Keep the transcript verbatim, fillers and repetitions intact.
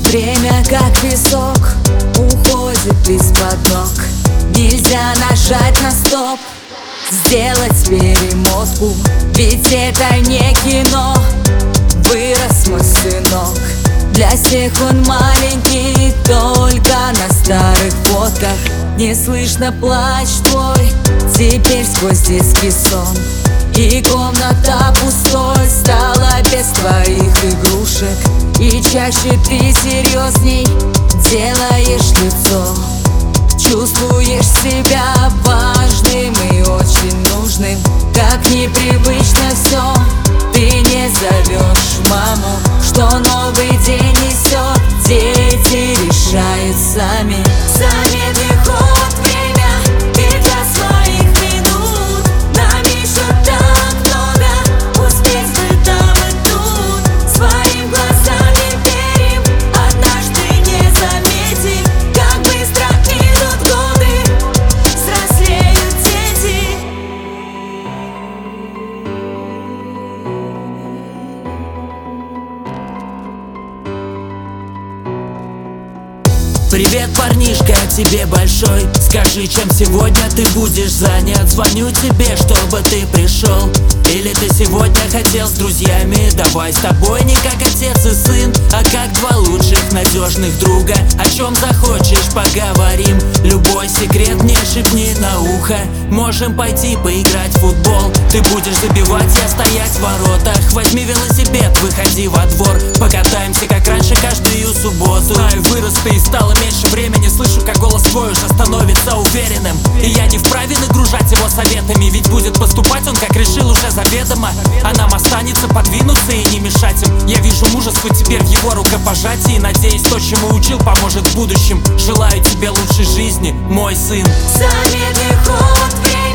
Время как песок уходит из-под ног. Нельзя нажать на стоп, сделать перемотку, ведь это не кино. Вырос мой сынок, для всех он маленький, только на старых фотках не слышно плач твой. Теперь сквозь детский сон и комната пустой стала без твоих игрушек, и чаще ты серьезней делаешь лицо. Чувствуешь себя важным и очень нужным, как непривычно все. Ты не зовешь маму, что новый день несет. Дети решают сами. Замедли ход, время, и для своих минут. Нам еще так много, успеть бы там и тут. Своим глазам не верим, однажды не заметим, как быстро идут годы, взрослеют дети. Привет, парнишка, тебе большой. Скажи, чем сегодня ты будешь занят? Звоню тебе, чтобы ты пришел. Или ты сегодня хотел с друзьями? Давай с тобой не как отец и сын, а как два лучших надежных друга. О чем захочешь, поговорим. Любой секрет мне шепни на ухо. Можем пойти поиграть в футбол. Ты будешь забивать, я стоять в воротах. Возьми велосипед, выходи во двор. Покатаемся как раньше каждую субботу. Знаю, вырос ты и стало меньше времени. Слышу, как голос твой уже становится уверенным. И я не вправе нагружать его советами, ведь будет поступать он, как решил, уже заведомо. А нам останется подвинуться и не мешать им. Я вижу мужество теперь в его рукопожатии. Надеюсь, то, чему учил, поможет в будущем. Желаю тебе лучшей жизни, мой сын. Замедли ход, время.